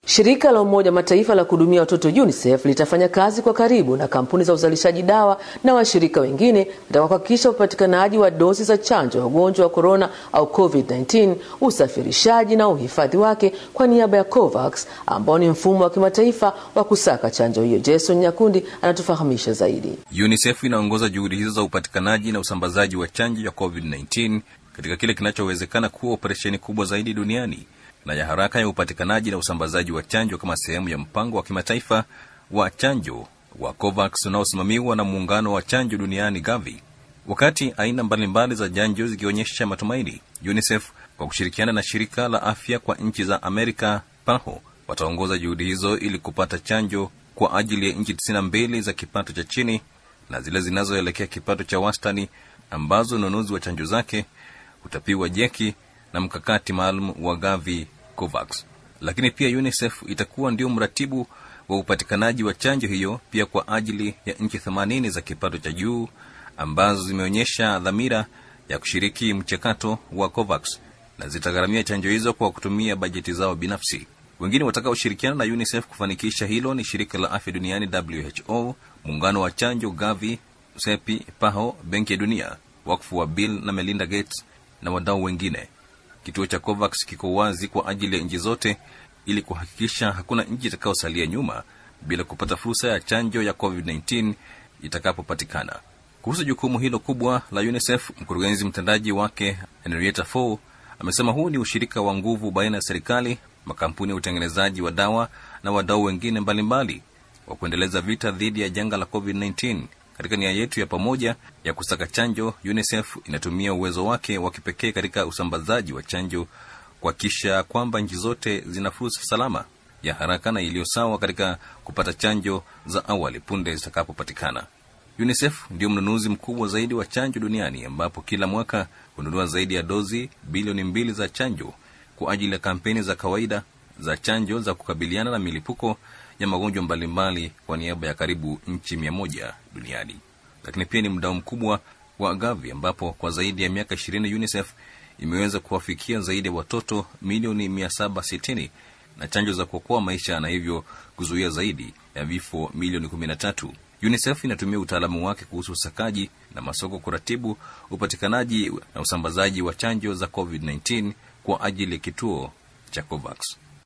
Shirika la Umoja Mataifa la kuhudumia watoto UNICEF litafanya kazi kwa karibu na kampuni za uzalishaji dawa na washirika wengine katika kuhakikisha upatikanaji wa dozi za chanjo ya ugonjwa wa corona au COVID-19, usafirishaji na uhifadhi wake kwa niaba ya COVAX ambao ni mfumo wa kimataifa wa kusaka chanjo hiyo. Jason Nyakundi anatufahamisha zaidi. UNICEF inaongoza juhudi hizo za upatikanaji na usambazaji wa chanjo ya COVID-19 katika kile kinachowezekana kuwa operesheni kubwa zaidi duniani na ya haraka ya upatikanaji na usambazaji wa chanjo kama sehemu ya mpango wa kimataifa wa chanjo wa COVAX unaosimamiwa na muungano wa chanjo duniani Gavi. Wakati aina mbalimbali za chanjo zikionyesha matumaini, UNICEF kwa kushirikiana na shirika la afya kwa nchi za Amerika PAHO wataongoza juhudi hizo ili kupata chanjo kwa ajili ya nchi 92 za kipato cha chini na zile zinazoelekea kipato cha wastani ambazo ununuzi wa chanjo zake utapiwa jeki na mkakati maalum wa Gavi COVAX. Lakini pia UNICEF itakuwa ndio mratibu wa upatikanaji wa chanjo hiyo pia kwa ajili ya nchi 80 za kipato cha juu ambazo zimeonyesha dhamira ya kushiriki mchakato wa COVAX na zitagharamia chanjo hizo kwa kutumia bajeti zao binafsi. Wengine watakaoshirikiana na UNICEF kufanikisha hilo ni shirika la afya duniani WHO, muungano wa chanjo Gavi, CEPI, PAHO, Benki ya Dunia, wakfu wa Bill na Melinda Gates na wadau wengine. Kituo cha COVAX kiko wazi kwa ajili ya nchi zote ili kuhakikisha hakuna nchi itakayosalia nyuma bila kupata fursa ya chanjo ya COVID-19 itakapopatikana. Kuhusu jukumu hilo kubwa la UNICEF, mkurugenzi mtendaji wake Henrietta Fore amesema huu ni ushirika wa nguvu baina ya serikali, makampuni ya utengenezaji wa dawa na wadau wengine mbalimbali wa kuendeleza vita dhidi ya janga la COVID-19. Katika nia yetu ya pamoja ya kusaka chanjo, UNICEF inatumia uwezo wake wa kipekee katika usambazaji wa chanjo kuhakikisha kwamba nchi zote zina fursa salama, ya haraka na iliyo sawa katika kupata chanjo za awali punde zitakapopatikana. UNICEF ndio mnunuzi mkubwa zaidi wa chanjo duniani ambapo kila mwaka hununua zaidi ya dozi bilioni 2 za chanjo kwa ajili ya kampeni za kawaida za chanjo za kukabiliana na milipuko ya magonjwa mbalimbali kwa niaba ya karibu nchi 100 duniani. Lakini pia ni mdau mkubwa wa Gavi ambapo kwa zaidi ya miaka 20 UNICEF imeweza kuwafikia zaidi ya watoto milioni 760 na chanjo za kuokoa maisha na hivyo kuzuia zaidi ya vifo milioni 13. UNICEF inatumia utaalamu wake kuhusu usakaji na masoko kuratibu upatikanaji na usambazaji wa chanjo za COVID-19 kwa ajili ya kituo cha COVAX.